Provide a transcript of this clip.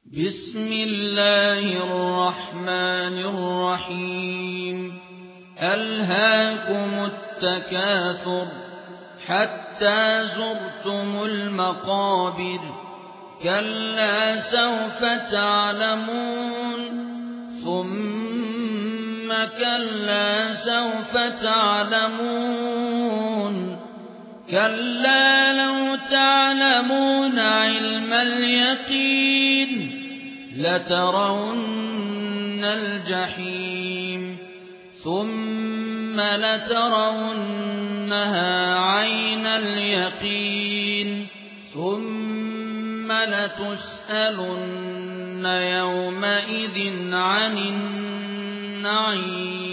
بسم الله الرحمن الرحيم ألهاكم التكاثر حتى زرتم المقابر كلا سوف تعلمون ثم كلا سوف تعلمون كلا لو تعلمون علم اليقين لترون الجحيم ثم لترونها عين اليقين ثم لتسألن يومئذ عن النعيم.